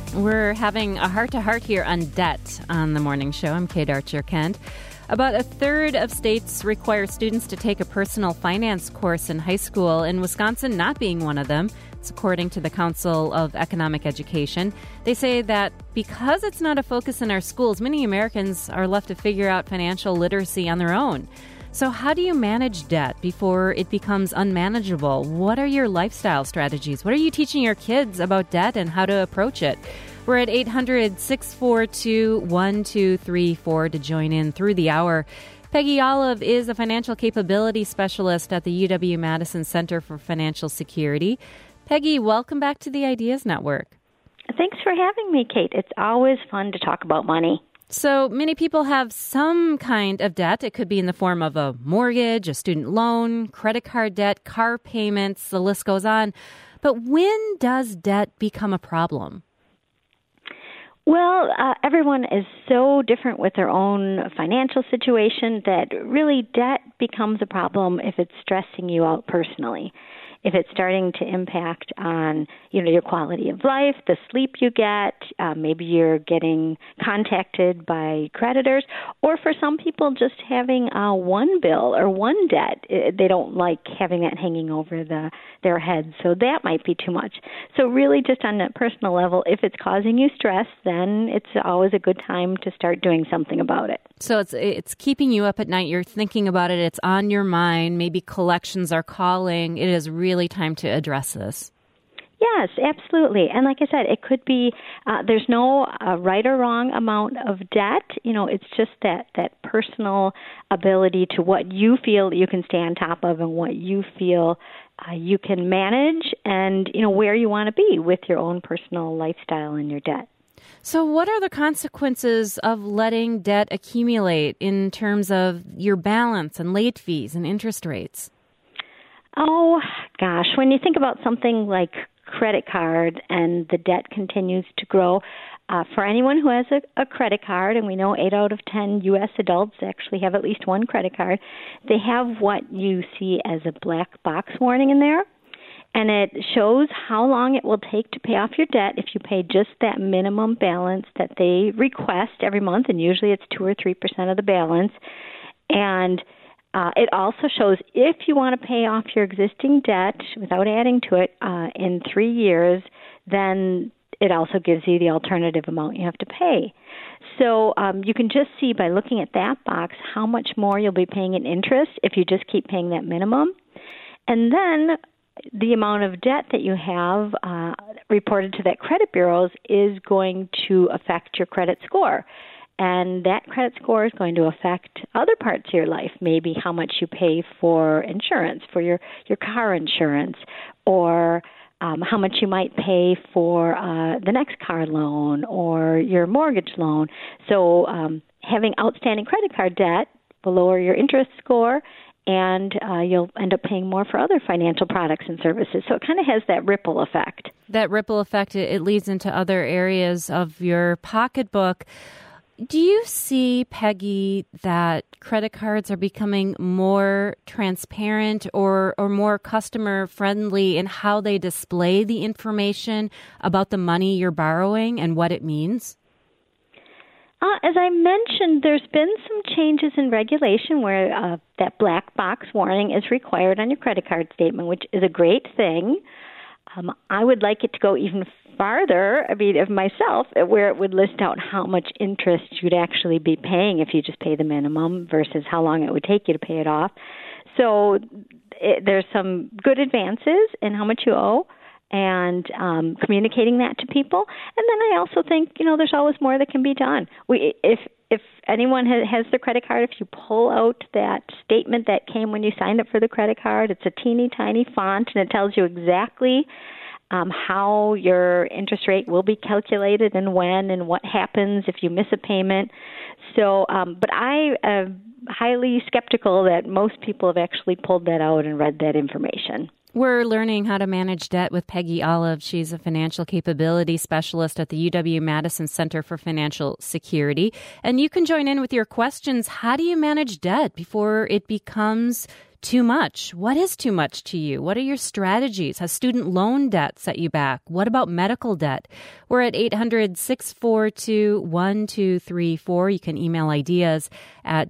We're having a heart-to-heart here on debt on the morning show. I'm Kate Archer-Kent. About a third of states require students to take a personal finance course in high school, and Wisconsin not being one of them. It's according to the Council of Economic Education. They say that because it's not a focus in our schools, many Americans are left to figure out financial literacy on their own. So how do you manage debt before it becomes unmanageable? What are your lifestyle strategies? What are you teaching your kids about debt and how to approach it? We're at 800-642-1234 to join in through the hour. Peggy Olive is a financial capability specialist at the UW-Madison Center for Financial Security. Peggy, welcome back to the Ideas Network. Thanks for having me, Kate. It's always fun to talk about money. So many people have some kind of debt. It could be in the form of a mortgage, a student loan, credit card debt, car payments, the list goes on. But when does debt become a problem? Well, everyone is so different with their own financial situation that really debt becomes a problem if it's stressing you out personally. If it's starting to impact on, your quality of life, the sleep you get, maybe you're getting contacted by creditors, or for some people just having one bill or one debt, they don't like having that hanging over their heads, so that might be too much. So really just on a personal level, if it's causing you stress, then it's always a good time to start doing something about it. So it's keeping you up at night. You're thinking about it. It's on your mind. Maybe collections are calling. It is really time to address this. Yes, absolutely. And like I said, it could be, there's no right or wrong amount of debt. It's just that personal ability to what you feel you can stay on top of and what you feel you can manage and, where you want to be with your own personal lifestyle and your debt. So what are the consequences of letting debt accumulate in terms of your balance and late fees and interest rates? Oh, gosh. When you think about something like credit card and the debt continues to grow, for anyone who has a credit card, and we know 8 out of 10 U.S. adults actually have at least one credit card, they have what you see as a black box warning in there. And it shows how long it will take to pay off your debt if you pay just that minimum balance that they request every month, and usually it's 2 or 3% of the balance. And it also shows if you want to pay off your existing debt without adding to it in 3 years, then it also gives you the alternative amount you have to pay. So you can just see by looking at that box how much more you'll be paying in interest if you just keep paying that minimum. And then the amount of debt that you have reported to that credit bureaus is going to affect your credit score. And that credit score is going to affect other parts of your life, maybe how much you pay for insurance, for your car insurance, or how much you might pay for the next car loan or your mortgage loan. So having outstanding credit card debt will lower your interest score, and you'll end up paying more for other financial products and services. So it kind of has that ripple effect. That ripple effect, it leads into other areas of your pocketbook. Do you see, Peggy, that credit cards are becoming more transparent or more customer-friendly in how they display the information about the money you're borrowing and what it means? As I mentioned, there's been some changes in regulation where that black box warning is required on your credit card statement, which is a great thing. I would like it to go even farther, of myself, where it would list out how much interest you'd actually be paying if you just pay the minimum versus how long it would take you to pay it off. So there's some good advances in how much you owe and communicating that to people. And then I also think, there's always more that can be done. If anyone has their credit card, if you pull out that statement that came when you signed up for the credit card, it's a teeny tiny font, and it tells you exactly how your interest rate will be calculated and when and what happens if you miss a payment. So, but I am highly skeptical that most people have actually pulled that out and read that information. We're learning how to manage debt with Peggy Olive. She's a financial capability specialist at the UW-Madison Center for Financial Security. And you can join in with your questions. How do you manage debt before it becomes too much? What is too much to you? What are your strategies? Has student loan debt set you back? What about medical debt? We're at 800-642-1234. You can email ideas at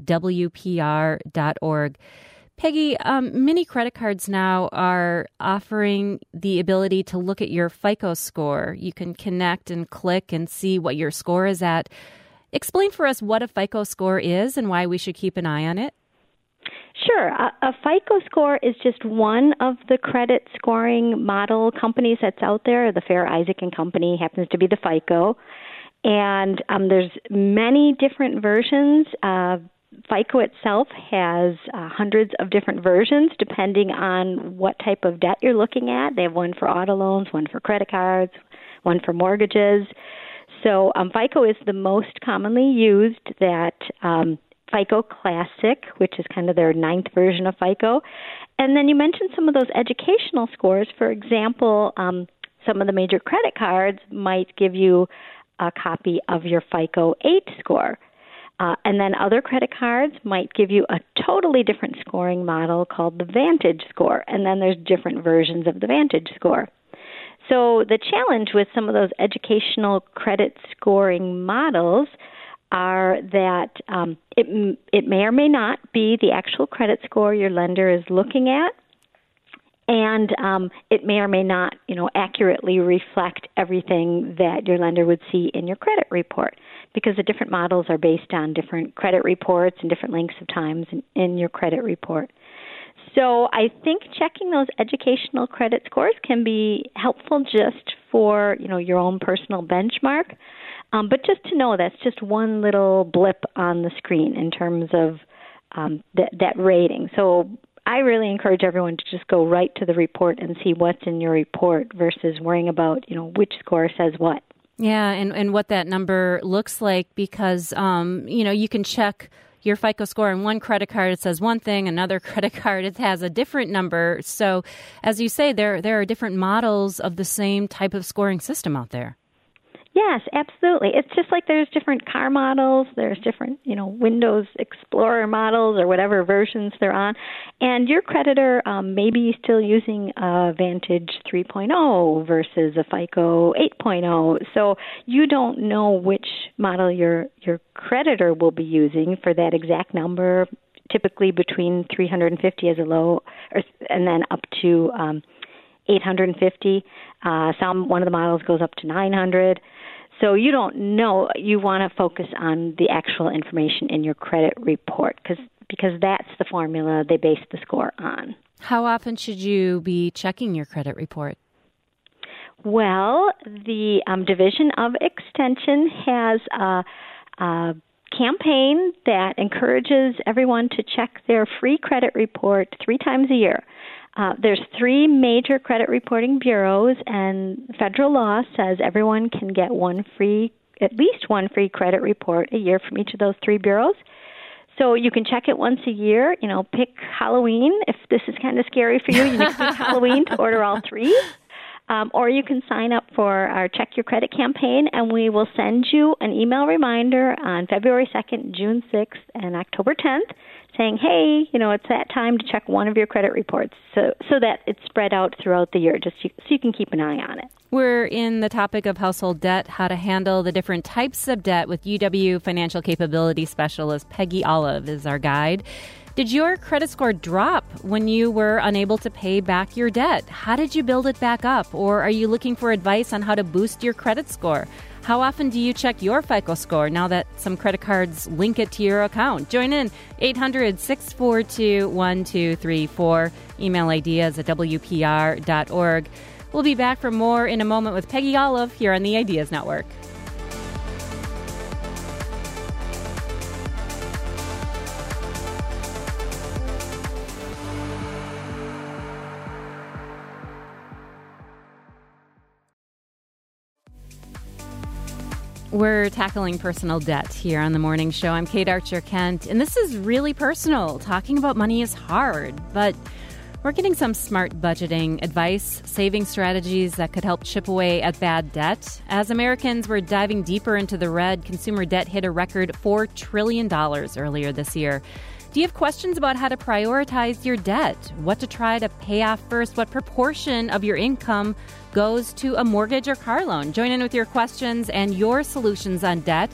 WPR.org. Peggy, many credit cards now are offering the ability to look at your FICO score. You can connect and click and see what your score is at. Explain for us what a FICO score is and why we should keep an eye on it. Sure. A FICO score is just one of the credit scoring model companies that's out there. The Fair Isaac and Company happens to be the FICO. And there's many different versions. FICO itself has hundreds of different versions depending on what type of debt you're looking at. They have one for auto loans, one for credit cards, one for mortgages. So FICO is the most commonly used. That FICO Classic, which is kind of their 9th version of FICO. And then you mentioned some of those educational scores. For example, some of the major credit cards might give you a copy of your FICO 8 score. And then other credit cards might give you a totally different scoring model called the Vantage score. And then there's different versions of the Vantage score. So the challenge with some of those educational credit scoring models are that it may or may not be the actual credit score your lender is looking at. And it may or may not, accurately reflect everything that your lender would see in your credit report, because the different models are based on different credit reports and different lengths of times in your credit report. So I think checking those educational credit scores can be helpful just for, your own personal benchmark. But just to know that's just one little blip on the screen in terms of that rating. So I really encourage everyone to just go right to the report and see what's in your report versus worrying about, which score says what. Yeah, and what that number looks like, because, you can check your FICO score on one credit card, it says one thing, another credit card, it has a different number. So as you say, there are different models of the same type of scoring system out there. Yes, absolutely. It's just like there's different car models, there's different, Windows Explorer models or whatever versions they're on. And your creditor may be still using a Vantage 3.0 versus a FICO 8.0. So you don't know which model your creditor will be using for that exact number, typically between 350 as a low, and then up to 850. One of the models goes up to 900. So you don't know. You want to focus on the actual information in your credit report because that's the formula they base the score on. How often should you be checking your credit report? Well, the Division of Extension has a campaign that encourages everyone to check their free credit report 3 times a year. There's 3 major credit reporting bureaus, and federal law says everyone can get at least one free credit report a year from each of those 3 bureaus. So you can check it once a year. Pick Halloween. If this is kind of scary for you, you can pick Halloween to order all 3. Or you can sign up for our Check Your Credit campaign, and we will send you an email reminder on February 2nd, June 6th, and October 10th saying, hey, it's that time to check one of your credit reports so that it's spread out throughout the year, just so you can keep an eye on it. We're in the topic of household debt, how to handle the different types of debt with UW Financial Capability Specialist Peggy Olive is our guide. Did your credit score drop when you were unable to pay back your debt? How did you build it back up? Or are you looking for advice on how to boost your credit score? How often do you check your FICO score now that some credit cards link it to your account? Join in 800-642-1234. Email ideas at WPR.org. We'll be back for more in a moment with Peggy Olive here on the Ideas Network. We're tackling personal debt here on the morning show. I'm Kate Archer Kent, and this is really personal. Talking about money is hard, but We're getting some smart budgeting advice, saving strategies that could help chip away at bad debt. As Americans were diving deeper into the red, consumer debt hit a record $4 trillion earlier this year. Do you have questions about how to prioritize your debt? What to try to pay off first? What proportion of your income goes to a mortgage or car loan? Join in with your questions and your solutions on debt.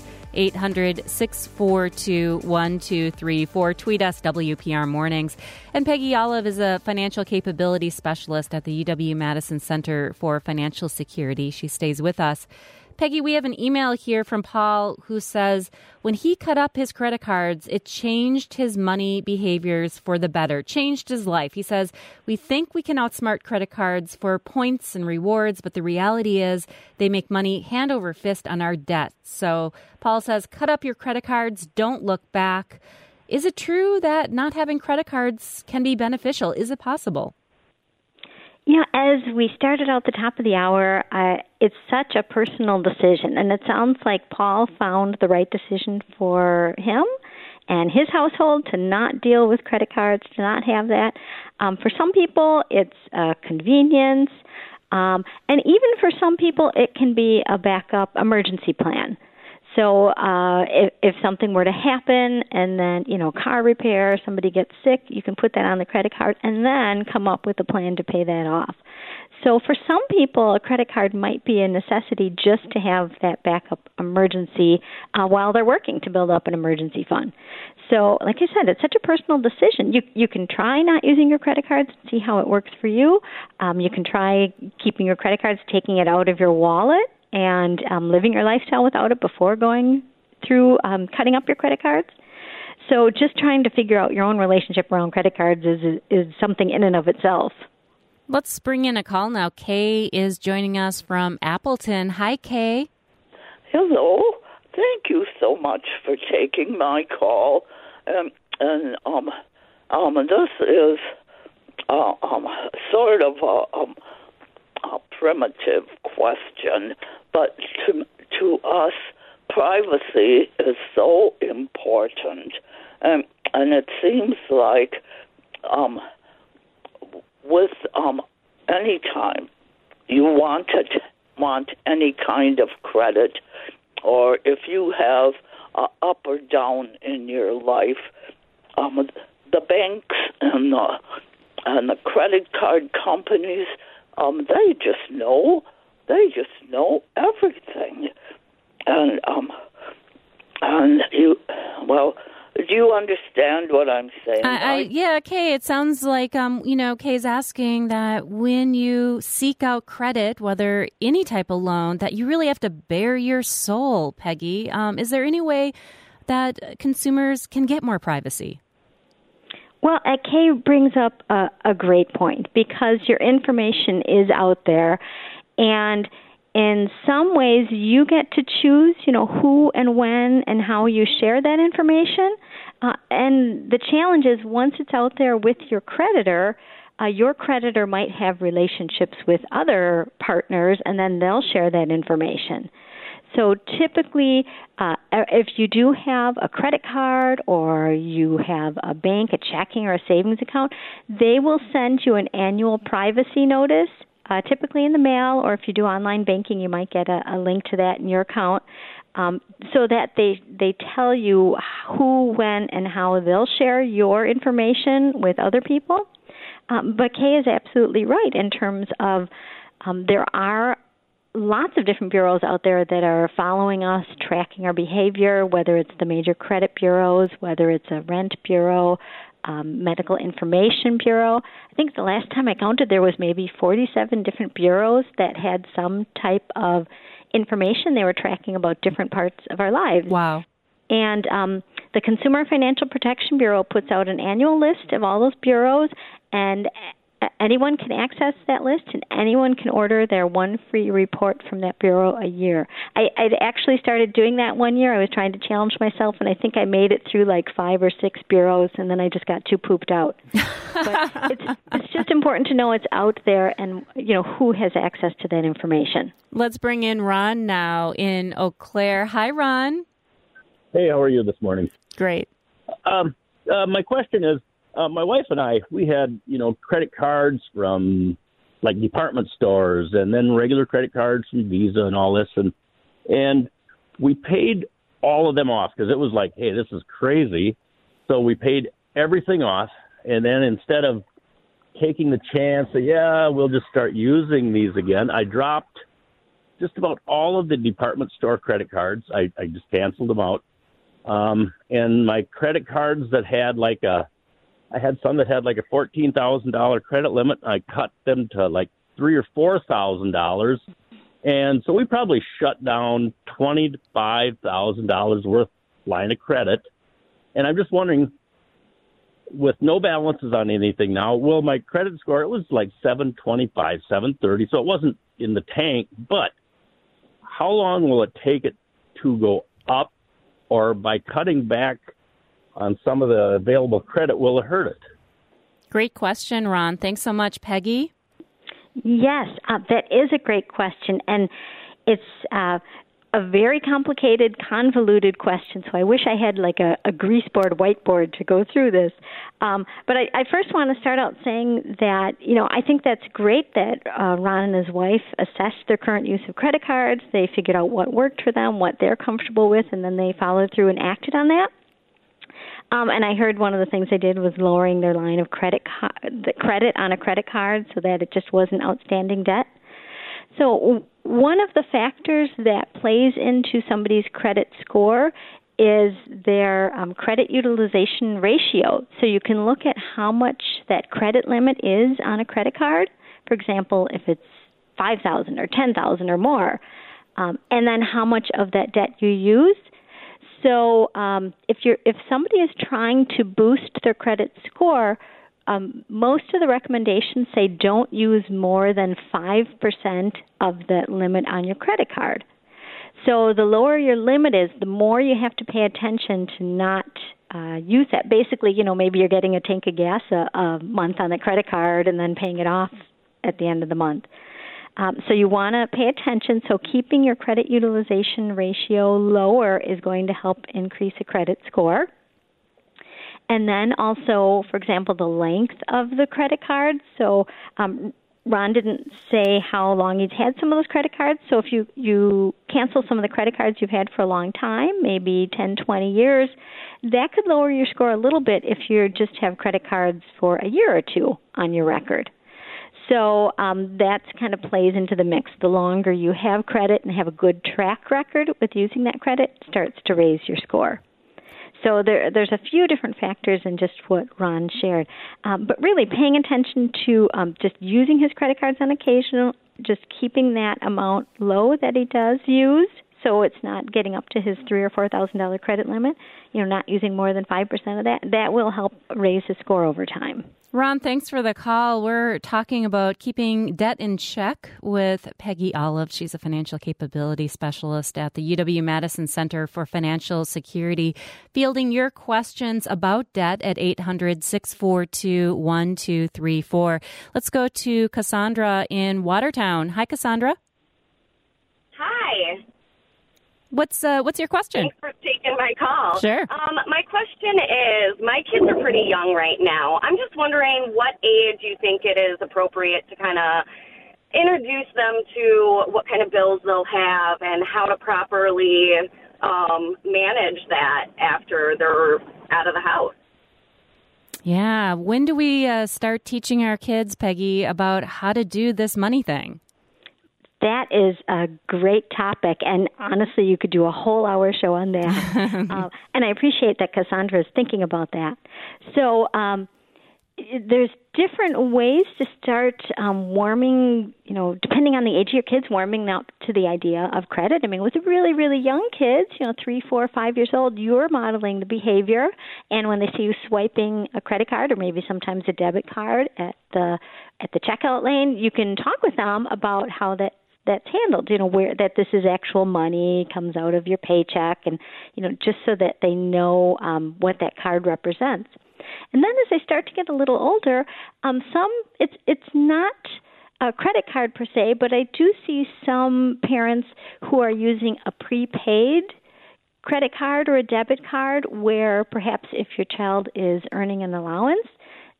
800-642-1234. Tweet us, WPR Mornings. And Peggy Olive is a financial capability specialist at the UW-Madison Center for Financial Security. She stays with us. Peggy, we have an email here from Paul who says when he cut up his credit cards, it changed his money behaviors for the better, changed his life. He says, we think we can outsmart credit cards for points and rewards, but the reality is they make money hand over fist on our debt. So Paul says, cut up your credit cards, don't look back. Is it true that not having credit cards can be beneficial? Is it possible? Yeah, as we started out the top of the hour, it's such a personal decision, and it sounds like Paul found the right decision for him and his household to not deal with credit cards, to not have that. For some people, it's convenience, and even for some people, it can be a backup emergency plan. So if something were to happen and then, car repair, somebody gets sick, you can put that on the credit card and then come up with a plan to pay that off. So for some people, a credit card might be a necessity just to have that backup emergency while they're working to build up an emergency fund. So like I said, it's such a personal decision. You can try not using your credit cards and see how it works for you. You can try keeping your credit cards, taking it out of your wallet, and living your lifestyle without it before going through cutting up your credit cards. So just trying to figure out your own relationship around credit cards is something in and of itself. Let's bring in a call now. Kay is joining us from Appleton. Hi, Kay. Hello. Thank you so much for taking my call. This is sort of a primitive question, but to us, privacy is so important, and it seems like with any time you want any kind of credit, or if you have up or down in your life, the banks and the credit card companies, they just know everything, and do you understand what I'm saying? Yeah, Kay, it sounds like, Kay's asking that when you seek out credit, whether any type of loan, that you really have to bare your soul, Peggy. Is there any way that consumers can get more privacy? Well, Kay brings up a great point, because your information is out there, and in some ways you get to choose, who and when and how you share that information. And the challenge is, once it's out there with your creditor might have relationships with other partners, and then they'll share that information. So typically, if you do have a credit card or you have a bank, a checking or a savings account, they will send you an annual privacy notice, typically in the mail, or if you do online banking, you might get a link to that in your account, so that they tell you who, when, and how they'll share your information with other people. But Kay is absolutely right in terms of there are lots of different bureaus out there that are following us, tracking our behavior, whether it's the major credit bureaus, whether it's a rent bureau, medical information bureau. I think the last time I counted, there was maybe 47 different bureaus that had some type of information they were tracking about different parts of our lives. Wow. And the Consumer Financial Protection Bureau puts out an annual list of all those bureaus, and anyone can access that list, and anyone can order their one free report from that bureau a year. I'd actually started doing that one year. I was trying to challenge myself, and I think I made it through like 5 or 6 bureaus, and then I just got too pooped out. But it's just important to know it's out there, and who has access to that information. Let's bring in Ron now in Eau Claire. Hi, Ron. Hey, how are you this morning? Great. My question is, my wife and I, we had, credit cards from like department stores and then regular credit cards from Visa and all this. And we paid all of them off because it was like, hey, this is crazy. So we paid everything off. And then instead of taking the chance that, we'll just start using these again, I dropped just about all of the department store credit cards. I just canceled them out. And my credit cards that had I had some that had like a $14,000 credit limit. I cut them to like $3,000 or $4,000. And so we probably shut down $20,000 to $5,000 worth line of credit. And I'm just wondering, with no balances on anything now, well, my credit score, it was like 725, 730. So it wasn't in the tank, but how long will it take it to go up? Or by cutting back on some of the available credit, will it hurt it? Great question, Ron. Thanks so much. Peggy? Yes, that is a great question. And it's a very complicated, convoluted question. So I wish I had like a grease board, whiteboard to go through this. But I first want to start out saying that, I think that's great that Ron and his wife assessed their current use of credit cards. They figured out what worked for them, what they're comfortable with, and then they followed through and acted on that. And I heard one of the things they did was lowering their line of credit on a credit card so that it just wasn't outstanding debt. So one of the factors that plays into somebody's credit score is their credit utilization ratio. So you can look at how much that credit limit is on a credit card. For example, if it's $5,000 or $10,000 or more, and then how much of that debt you use. So if somebody is trying to boost their credit score, most of the recommendations say don't use more than 5% of the limit on your credit card. So the lower your limit is, the more you have to pay attention to not use that. Basically, maybe you're getting a tank of gas a month on the credit card and then paying it off at the end of the month. So you want to pay attention. So keeping your credit utilization ratio lower is going to help increase a credit score. And then also, for example, the length of the credit card. So Ron didn't say how long he's had some of those credit cards. So if you cancel some of the credit cards you've had for a long time, maybe 10, 20 years, that could lower your score a little bit if you just have credit cards for a year or two on your record. So that kind of plays into the mix. The longer you have credit and have a good track record with using that credit, starts to raise your score. So there's a few different factors in just what Ron shared. But really paying attention to just using his credit cards on occasion, just keeping that amount low that he does use, so it's not getting up to his $3,000 or $4,000 credit limit, not using more than 5% of that, that will help raise his score over time. Ron, thanks for the call. We're talking about keeping debt in check with Peggy Olive. She's a financial capability specialist at the UW-Madison Center for Financial Security, fielding your questions about debt at 800-642-1234. Let's go to Cassandra in Watertown. Hi, Cassandra. Hi. What's your question? Thanks for taking my call. Sure. My question is, my kids are pretty young right now. I'm just wondering what age you think it is appropriate to kind of introduce them to what kind of bills they'll have and how to properly manage that after they're out of the house. Yeah. When do we start teaching our kids, Peggy, about how to do this money thing? That is a great topic, and honestly, you could do a whole hour show on that. And I appreciate that Cassandra is thinking about that. So there's different ways to start warming, depending on the age of your kids, warming up to the idea of credit. I mean, with really, really young kids, 3, 4, 5 years old, you're modeling the behavior, and when they see you swiping a credit card or maybe sometimes a debit card at the checkout lane, you can talk with them about how that's handled, where that this is actual money, comes out of your paycheck, and, just so that they know what that card represents. And then as they start to get a little older, it's not a credit card per se, but I do see some parents who are using a prepaid credit card or a debit card where perhaps if your child is earning an allowance,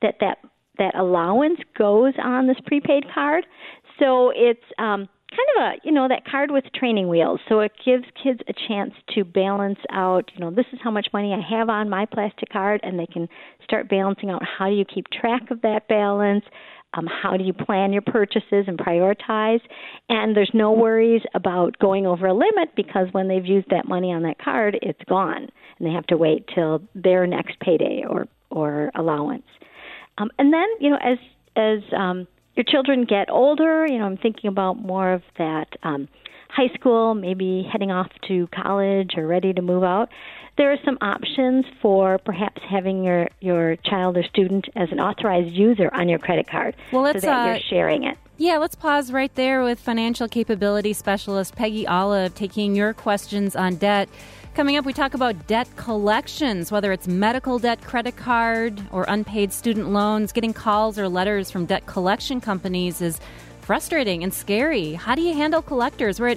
that allowance goes on this prepaid card. So it's kind of that card with training wheels. So it gives kids a chance to balance out, this is how much money I have on my plastic card, and they can start balancing out how do you keep track of that balance, how do you plan your purchases and prioritize, and there's no worries about going over a limit because when they've used that money on that card, it's gone, and they have to wait till their next payday or allowance. And then, as your children get older, I'm thinking about more of that high school, maybe heading off to college or ready to move out. There are some options for perhaps having your child or student as an authorized user on your credit card so that you're sharing it. Yeah, let's pause right there with financial capability specialist Peggy Olive taking your questions on debt. Coming up, we talk about debt collections, whether it's medical debt, credit card, or unpaid student loans. Getting calls or letters from debt collection companies is frustrating and scary. How do you handle collectors? We're at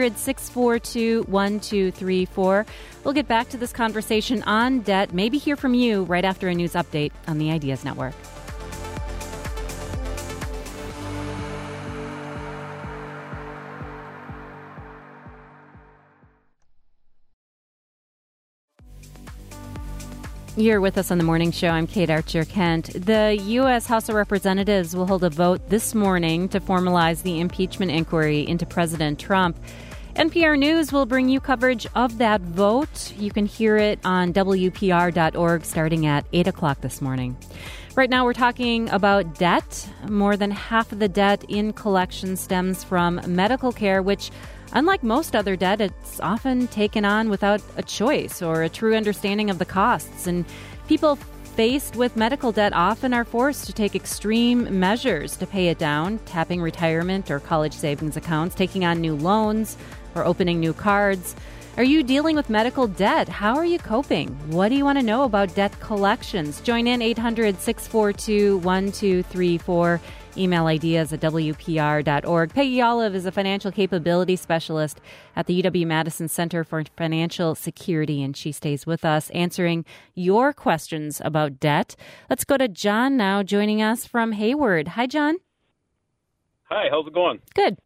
800-642-1234. We'll get back to this conversation on debt, maybe hear from you right after a news update on the Ideas Network. You're with us on the morning show. I'm Kate Archer-Kent. The U.S. House of Representatives will hold a vote this morning to formalize the impeachment inquiry into President Trump. NPR News will bring you coverage of that vote. You can hear it on WPR.org starting at 8 o'clock this morning. Right now we're talking about debt. More than half of the debt in collection stems from medical care, which, unlike most other debt, it's often taken on without a choice or a true understanding of the costs. And people faced with medical debt often are forced to take extreme measures to pay it down, tapping retirement or college savings accounts, taking on new loans, or opening new cards. Are you dealing with medical debt? How are you coping? What do you want to know about debt collections? Join in 800-642-1234. Email ideas at WPR.org. Peggy Olive is a financial capability specialist at the UW-Madison Center for Financial Security, and she stays with us answering your questions about debt. Let's go to John now, joining us from Hayward. Hi, John. Hi, how's it going? Good.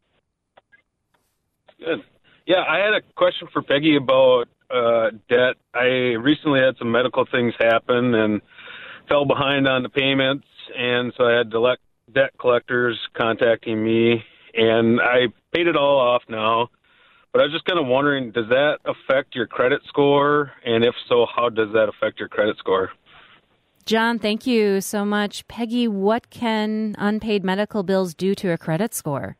Good. Yeah, I had a question for Peggy about debt. I recently had some medical things happen and fell behind on the payments, and so I had debt collectors contacting me, and I paid it all off now. But I was just kind of wondering, does that affect your credit score? And if so, how does that affect your credit score? John, thank you so much. Peggy, what can unpaid medical bills do to a credit score?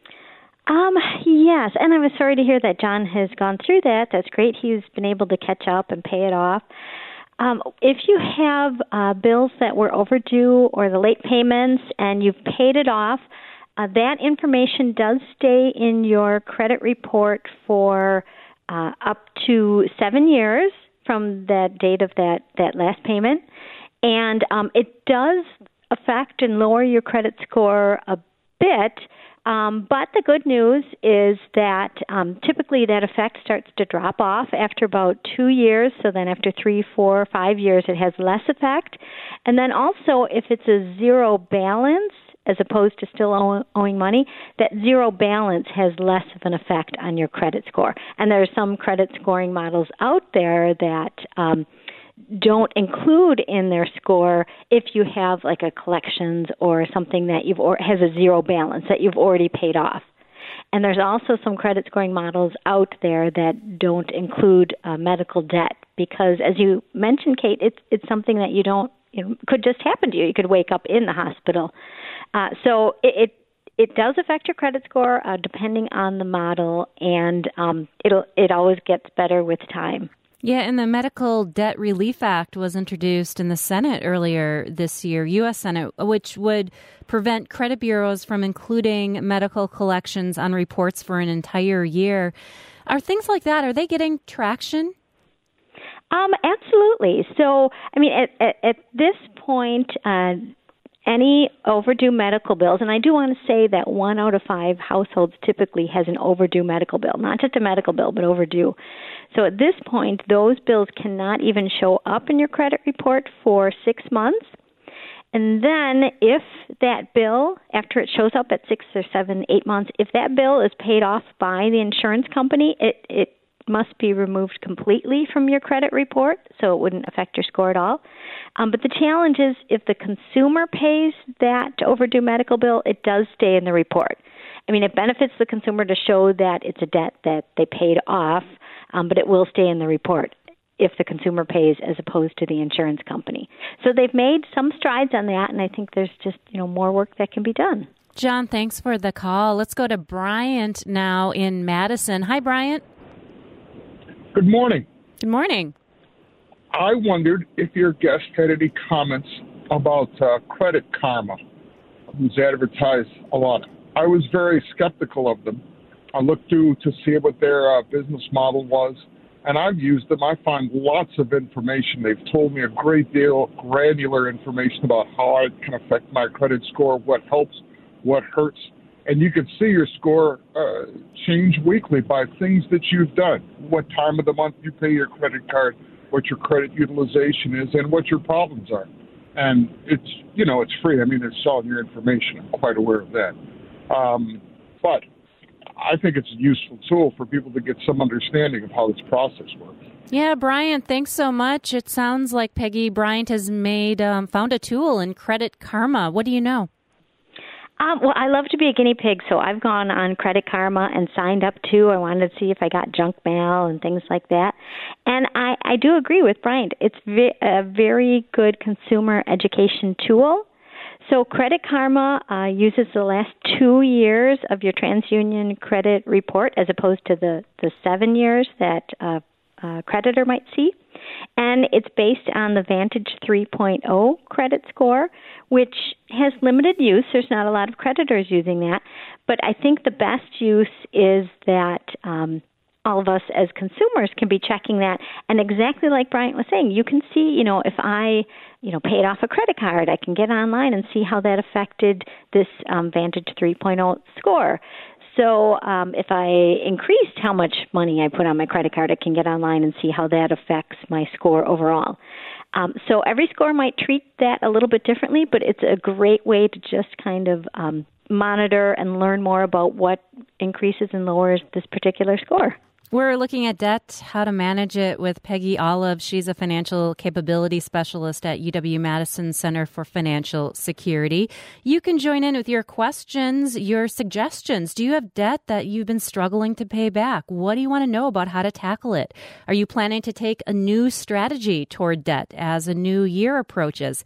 Yes, and I was sorry to hear that John has gone through that. That's great. He's been able to catch up and pay it off. If you have bills that were overdue or the late payments and you've paid it off, that information does stay in your credit report for up to 7 years from that date of that last payment. And it does affect and lower your credit score a bit. But the good news is that typically that effect starts to drop off after about 2 years. So then after 3, 4, 5 years, it has less effect. And then also if it's a zero balance as opposed to still owing money, that zero balance has less of an effect on your credit score. And there are some credit scoring models out there that don't include in their score if you have like a collections or something that has a zero balance that you've already paid off. And there's also some credit scoring models out there that don't include medical debt because, as you mentioned, Kate, it's something that could just happen to you. You could wake up in the hospital. So it does affect your credit score depending on the model, and it always gets better with time. Yeah, and the Medical Debt Relief Act was introduced in the Senate earlier this year, U.S. Senate, which would prevent credit bureaus from including medical collections on reports for an entire year. Are things like that, are they getting traction? Absolutely. So, I mean, at this point, any overdue medical bills, and I do want to say that 1 out of 5 households typically has an overdue medical bill, not just a medical bill, but overdue. So at this point, those bills cannot even show up in your credit report for 6 months. And then if that bill, after it shows up at 6 or 7, 8 months, if that bill is paid off by the insurance company, it must be removed completely from your credit report, so it wouldn't affect your score at all. But the challenge is if the consumer pays that overdue medical bill, it does stay in the report. I mean, it benefits the consumer to show that it's a debt that they paid off, but it will stay in the report if the consumer pays as opposed to the insurance company. So they've made some strides on that, and I think there's just more work that can be done. John, thanks for the call. Let's go to Bryant now in Madison. Hi, Bryant. Good morning. Good morning. I wondered if your guest had any comments about Credit Karma, who's advertised a lot. I was very skeptical of them. I looked to see what their business model was, and I've used them. I find lots of information. They've told me a great deal of granular information about how it can affect my credit score, what helps, what hurts. And you can see your score change weekly by things that you've done, what time of the month you pay your credit card, what your credit utilization is, and what your problems are. And it's, it's free. I mean, they're selling your information. I'm quite aware of that. But I think it's a useful tool for people to get some understanding of how this process works. Yeah, Bryant, thanks so much. It sounds like Peggy Bryant has found a tool in Credit Karma. What do you know? Well, I love to be a guinea pig, so I've gone on Credit Karma and signed up too. I wanted to see if I got junk mail and things like that. And I do agree with Bryant. It's a very good consumer education tool. So Credit Karma uses the last 2 years of your TransUnion credit report as opposed to the 7 years that a creditor might see. And it's based on the Vantage 3.0 credit score, which has limited use. There's not a lot of creditors using that. But I think the best use is that all of us as consumers can be checking that. And exactly like Bryant was saying, you can see, if I, paid off a credit card, I can get online and see how that affected this Vantage 3.0 score. So if I increased how much money I put on my credit card, I can get online and see how that affects my score overall. So every score might treat that a little bit differently, but it's a great way to just kind of monitor and learn more about what increases and lowers this particular score. We're looking at debt, how to manage it with Peggy Olive. She's a financial capability specialist at UW-Madison Center for Financial Security. You can join in with your questions, your suggestions. Do you have debt that you've been struggling to pay back? What do you want to know about how to tackle it? Are you planning to take a new strategy toward debt as a new year approaches?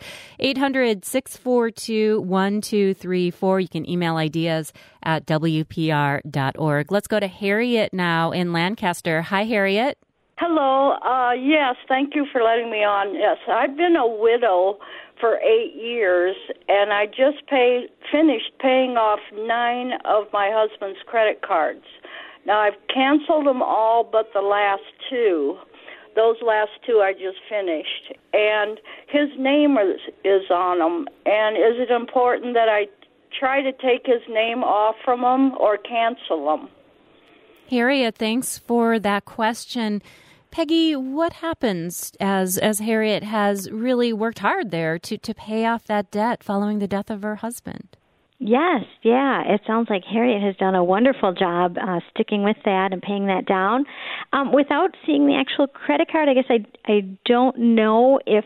800-642-1234. You can email ideas at WPR.org. Let's go to Harriet now in Lancaster. Hi, Harriet. Hello. Yes, thank you for letting me on. Yes, I've been a widow for 8 years, and I just finished paying off 9 of my husband's credit cards. Now, I've canceled them all but the last 2. Those last 2 I just finished. And his name is on them. And is it important that I try to take his name off from them or cancel them? Harriet, thanks for that question. Peggy, what happens as Harriet has really worked hard there to pay off that debt following the death of her husband? Yes, yeah. It sounds like Harriet has done a wonderful job sticking with that and paying that down. Without seeing the actual credit card, I guess I don't know if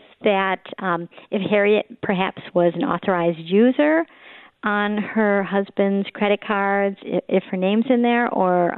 Harriet perhaps was an authorized user on her husband's credit cards, if her name's in there, or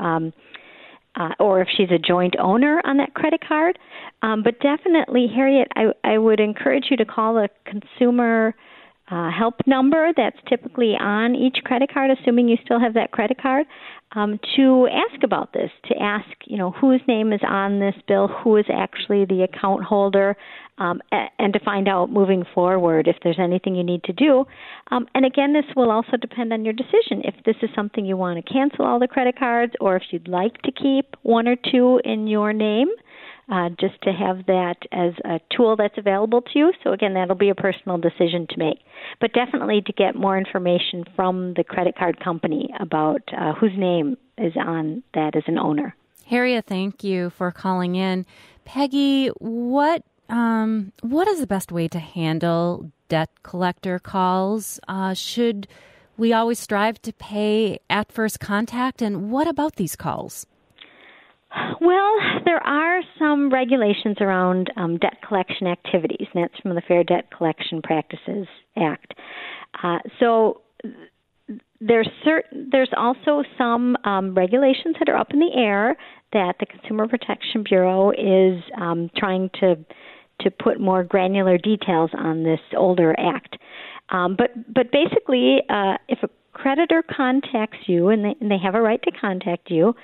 if she's a joint owner on that credit card. But definitely, Harriet, I would encourage you to call the consumer help number that's typically on each credit card, assuming you still have that credit card, to ask about this, to ask, whose name is on this bill, who is actually the account holder, and to find out moving forward if there's anything you need to do. And again, this will also depend on your decision. If this is something you want to cancel all the credit cards, or if you'd like to keep 1 or 2 in your name, just to have that as a tool that's available to you. So again, that'll be a personal decision to make. But definitely to get more information from the credit card company about whose name is on that as an owner. Harriet, thank you for calling in. Peggy, what is the best way to handle debt collector calls. Should we always strive to pay at first contact? And what about these calls? Well, there are some regulations around debt collection activities, and that's from the Fair Debt Collection Practices Act. So there's also some regulations that are up in the air that the Consumer Protection Bureau is trying to put more granular details on this older act. But basically, if a creditor contacts you, and they have a right to contact you,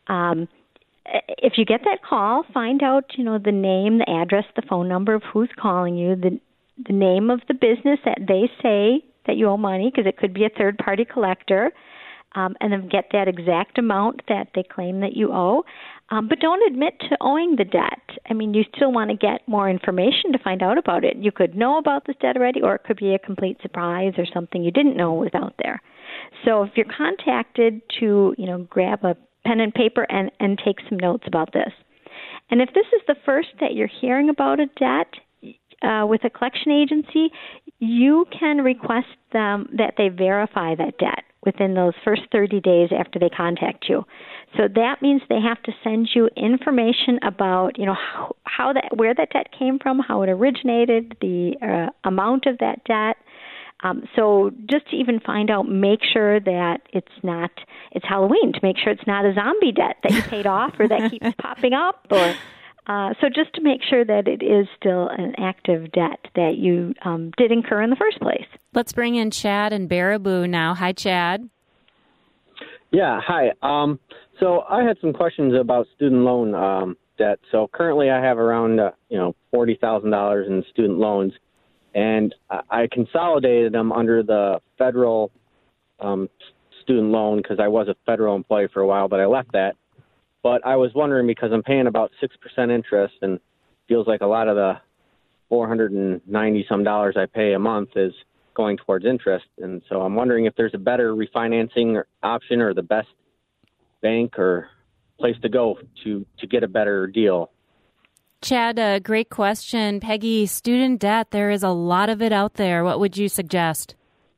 if you get that call, find out, the name, the address, the phone number of who's calling you, the name of the business that they say that you owe money, because it could be a third-party collector, and then get that exact amount that they claim that you owe. But don't admit to owing the debt. I mean, you still want to get more information to find out about it. You could know about this debt already, or it could be a complete surprise or something you didn't know was out there. So if you're contacted to, grab a pen and paper and take some notes about this. And if this is the first that you're hearing about a debt with a collection agency, you can request them that they verify that debt within those first 30 days after they contact you. So that means they have to send you information about, where that debt came from, how it originated, the amount of that debt. So just to even find out, make sure that it's Halloween, to make sure it's not a zombie debt that you paid off or that keeps popping up, or so just to make sure that it is still an active debt that you did incur in the first place. Let's bring in Chad and Baraboo now. Hi, Chad. Yeah, hi. So I had some questions about student loan debt. So currently I have around $40,000 in student loans. And I consolidated them under the federal student loan because I was a federal employee for a while, but I left that. But I was wondering, because I'm paying about 6% interest, and feels like a lot of the $490-some I pay a month is going towards interest. And so I'm wondering if there's a better refinancing option or the best bank or place to go to get a better deal. Chad, great question. Peggy, student debt, there is a lot of it out there. What would you suggest?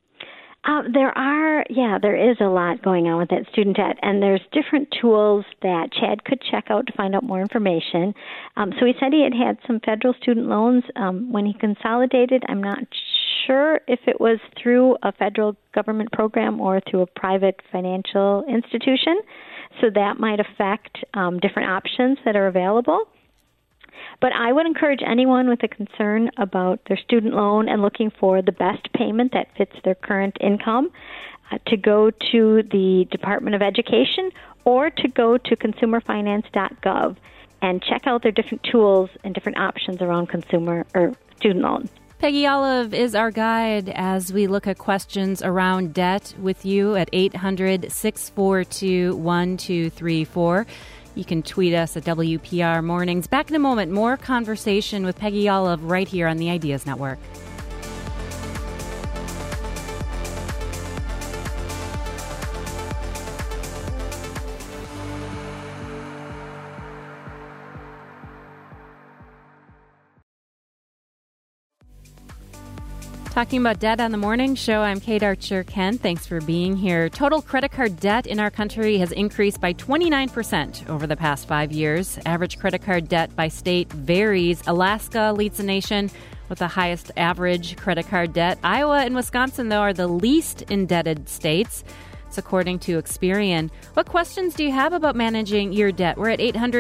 There is a lot going on with that student debt, and there's different tools that Chad could check out to find out more information. So he said he had some federal student loans when he consolidated. I'm not sure if it was through a federal government program or through a private financial institution, so that might affect different options that are available. But I would encourage anyone with a concern about their student loan and looking for the best payment that fits their current income to go to the Department of Education or to go to consumerfinance.gov and check out their different tools and different options around consumer or student loans. Peggy Olive is our guide as we look at questions around debt with you at 800-642-1234. You can tweet us at WPR Mornings. Back in a moment, more conversation with Peggy Olive right here on the Ideas Network. Talking about debt on the morning show, I'm Kate Archer-Kent. Thanks for being here. Total credit card debt in our country has increased by 29% over the past 5 years. Average credit card debt by state varies. Alaska leads the nation with the highest average credit card debt. Iowa and Wisconsin, though, are the least indebted states. It's according to Experian. What questions do you have about managing your debt? We're at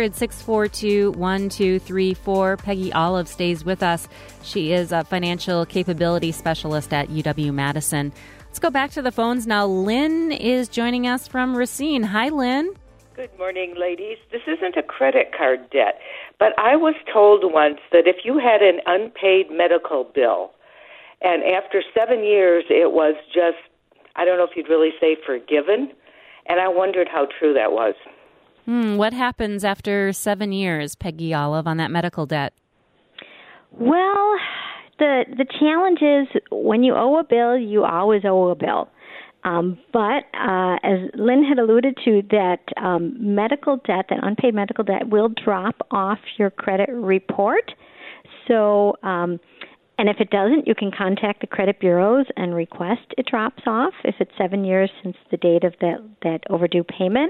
800-642-1234. Peggy Olive stays with us. She is a financial capability specialist at UW-Madison. Let's go back to the phones now. Lynn is joining us from Racine. Hi, Lynn. Good morning, ladies. This isn't a credit card debt, but I was told once that if you had an unpaid medical bill, and after 7 years it was just, I don't know if you'd really say forgiven, and I wondered how true that was. What happens after 7 years, Peggy Olive, on that medical debt? Well, the challenge is when you owe a bill, you always owe a bill. But as Lynn had alluded to, that medical debt, that unpaid medical debt, will drop off your credit report. So And if it doesn't, you can contact the credit bureaus and request it drops off if it's 7 years since the date of that overdue payment.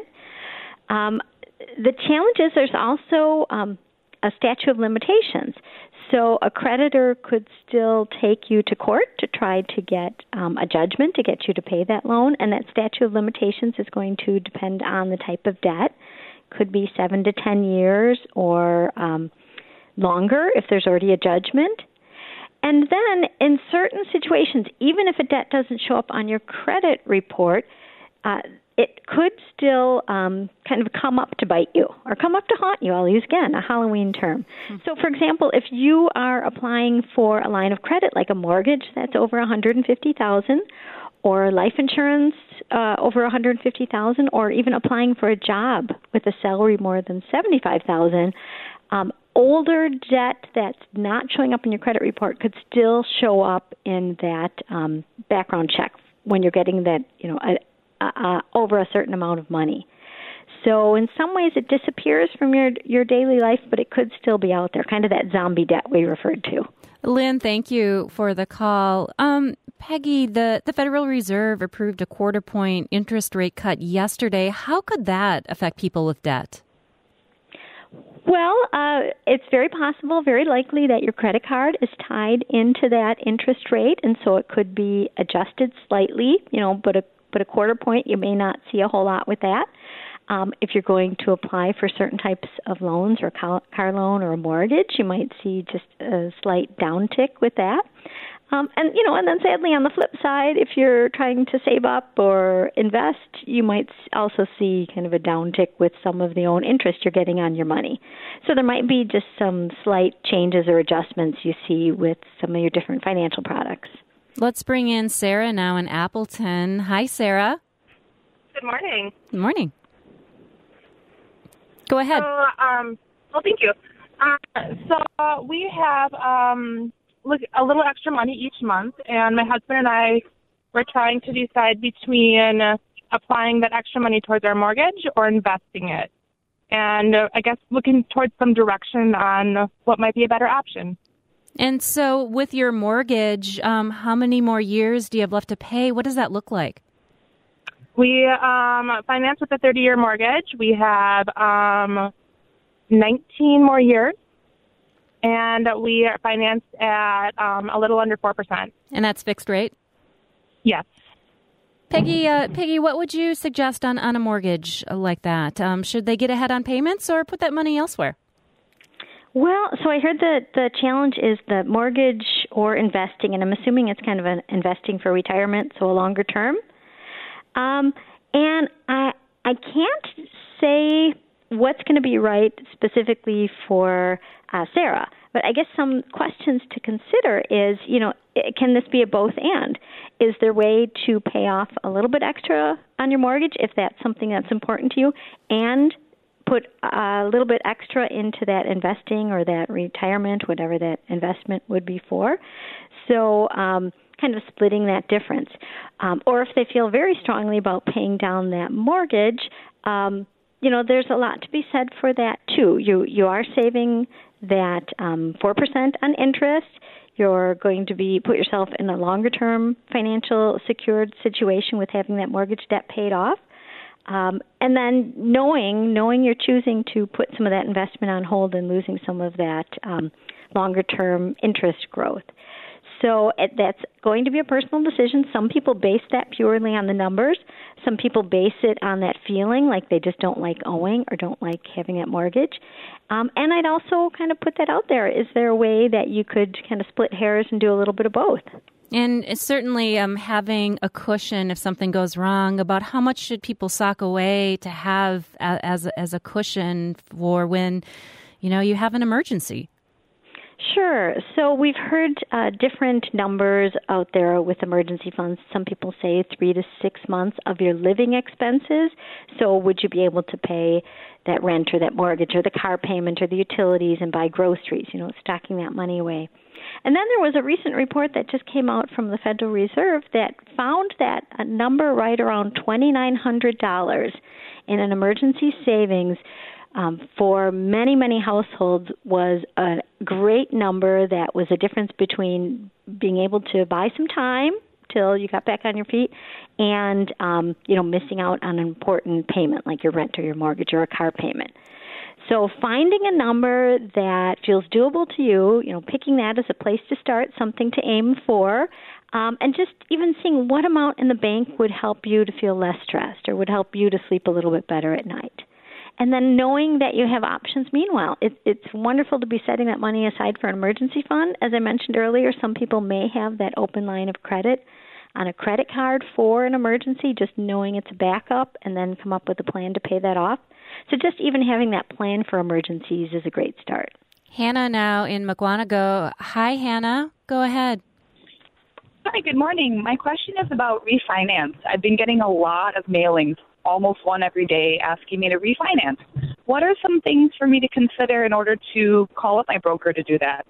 The challenge is there's also a statute of limitations. So a creditor could still take you to court to try to get a judgment to get you to pay that loan, and that statute of limitations is going to depend on the type of debt. Could be 7 to 10 years or longer if there's already a judgment. And then in certain situations, even if a debt doesn't show up on your credit report, it could still kind of come up to bite you or come up to haunt you. I'll use, again, a Halloween term. So, for example, if you are applying for a line of credit like a mortgage that's over $150,000 or life insurance over $150,000 or even applying for a job with a salary more than $75,000, older debt that's not showing up in your credit report could still show up in that background check when you're getting that, over a certain amount of money. So in some ways it disappears from your daily life, but it could still be out there, kind of that zombie debt we referred to. Lynn, thank you for the call. Peggy, the Federal Reserve approved a 1/4-point interest rate cut yesterday. How could that affect people with debt? Well, it's very possible, very likely that your credit card is tied into that interest rate, and so it could be adjusted slightly, but a 1/4 point, you may not see a whole lot with that. If you're going to apply for certain types of loans or car loan or a mortgage, you might see just a slight downtick with that. And then sadly on the flip side, if you're trying to save up or invest, you might also see kind of a downtick with some of the own interest you're getting on your money. So there might be just some slight changes or adjustments you see with some of your different financial products. Let's bring in Sarah now in Appleton. Hi, Sarah. Good morning. Good morning. Go ahead. So, thank you. So we have a little extra money each month, and my husband and I were trying to decide between applying that extra money towards our mortgage or investing it. And I guess looking towards some direction on what might be a better option. And so with your mortgage, how many more years do you have left to pay? What does that look like? We finance with a 30-year mortgage. We have 19 more years, and we are financed at a little under 4%. And that's fixed rate? Yes. Peggy, what would you suggest on a mortgage like that? Should they get ahead on payments or put that money elsewhere? Well, so I heard that the challenge is the mortgage or investing, and I'm assuming it's kind of an investing for retirement, so a longer term. And I can't say what's going to be right specifically for Sarah, but I guess some questions to consider is, can this be a both and? Is there a way to pay off a little bit extra on your mortgage if that's something that's important to you, and put a little bit extra into that investing or that retirement, whatever that investment would be for? So kind of splitting that difference. Or if they feel very strongly about paying down that mortgage, there's a lot to be said for that too. You are saving that 4% on interest. You're going to put yourself in a longer-term financial secured situation with having that mortgage debt paid off. And then knowing you're choosing to put some of that investment on hold and losing some of that longer-term interest growth. So that's going to be a personal decision. Some people base that purely on the numbers. Some people base it on that feeling like they just don't like owing or don't like having that mortgage. And I'd also kind of put that out there. Is there a way that you could kind of split hairs and do a little bit of both? And certainly having a cushion if something goes wrong. About how much should people sock away to have as a cushion for when, you have an emergency? Sure. So we've heard different numbers out there with emergency funds. Some people say 3 to 6 months of your living expenses. So would you be able to pay that rent or that mortgage or the car payment or the utilities and buy groceries, stocking that money away? And then there was a recent report that just came out from the Federal Reserve that found that a number right around $2,900 in an emergency savings for many, many households was a great number that was a difference between being able to buy some time till you got back on your feet and, missing out on an important payment like your rent or your mortgage or a car payment. So finding a number that feels doable to you, picking that as a place to start, something to aim for, and just even seeing what amount in the bank would help you to feel less stressed or would help you to sleep a little bit better at night. And then knowing that you have options meanwhile. It's wonderful to be setting that money aside for an emergency fund. As I mentioned earlier, some people may have that open line of credit on a credit card for an emergency, just knowing it's a backup, and then come up with a plan to pay that off. So just even having that plan for emergencies is a great start. Hannah now in Mukwonago. Hi, Hannah. Go ahead. Hi, good morning. My question is about refinance. I've been getting a lot of mailings, almost one every day, asking me to refinance. What are some things for me to consider in order to call up my broker to do that?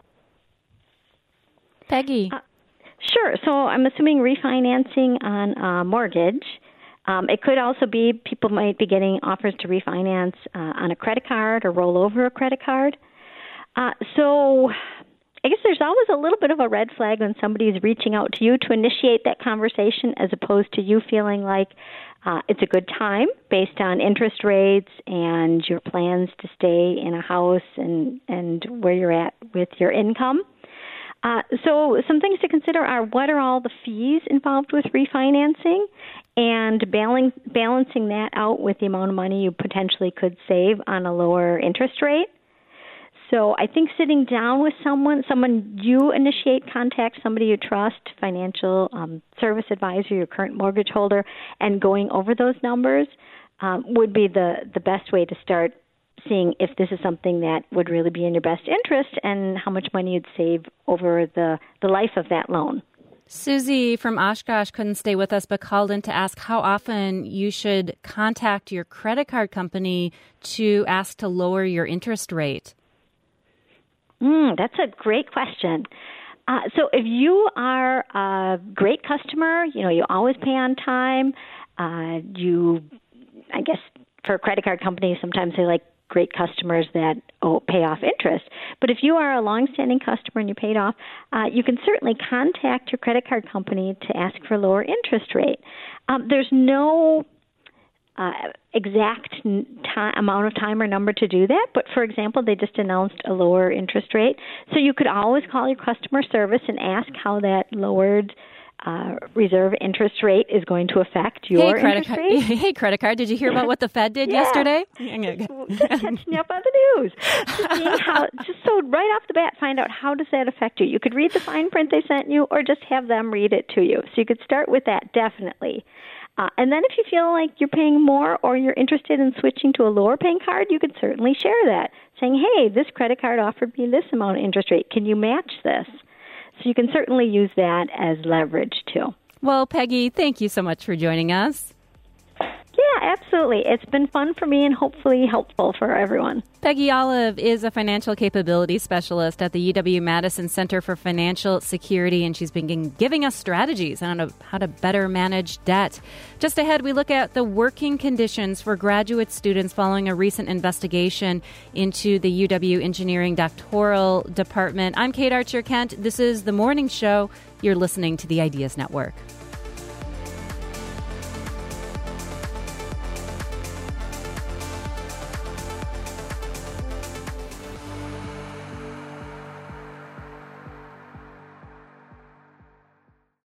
Peggy. Sure. So I'm assuming refinancing on a mortgage. It could also be people might be getting offers to refinance on a credit card or roll over a credit card. So I guess there's always a little bit of a red flag when somebody is reaching out to you to initiate that conversation as opposed to you feeling like it's a good time based on interest rates and your plans to stay in a house and where you're at with your income. So some things to consider are what are all the fees involved with refinancing and balancing that out with the amount of money you potentially could save on a lower interest rate. So I think sitting down with someone you initiate contact, somebody you trust, financial service advisor, your current mortgage holder, and going over those numbers would be the best way to start seeing if this is something that would really be in your best interest and how much money you'd save over the life of that loan. Susie from Oshkosh couldn't stay with us but called in to ask how often you should contact your credit card company to ask to lower your interest rate. That's a great question. So if you are a great customer, you always pay on time, I guess for credit card companies, sometimes they like great customers that pay off interest. But if you are a longstanding customer and you paid off, you can certainly contact your credit card company to ask for a lower interest rate. There's no exact amount of time or number to do that, but for example, they just announced a lower interest rate. So you could always call your customer service and ask how that lowered reserve interest rate is going to affect your interest rate. Hey, credit card, did you hear about what the Fed did yesterday? Just catching up on the news. Just so right off the bat, find out how does that affect you. You could read the fine print they sent you or just have them read it to you. So you could start with that, definitely. And then if you feel like you're paying more or you're interested in switching to a lower paying card, you could certainly share that, saying, hey, this credit card offered me this amount of interest rate. Can you match this? So you can certainly use that as leverage, too. Well, Peggy, thank you so much for joining us. Yeah, absolutely. It's been fun for me and hopefully helpful for everyone. Peggy Olive is a financial capability specialist at the UW-Madison Center for Financial Security, and she's been giving us strategies on how to better manage debt. Just ahead, we look at the working conditions for graduate students following a recent investigation into the UW Engineering Doctoral Department. I'm Kate Archer-Kent. This is The Morning Show. You're listening to the Ideas Network.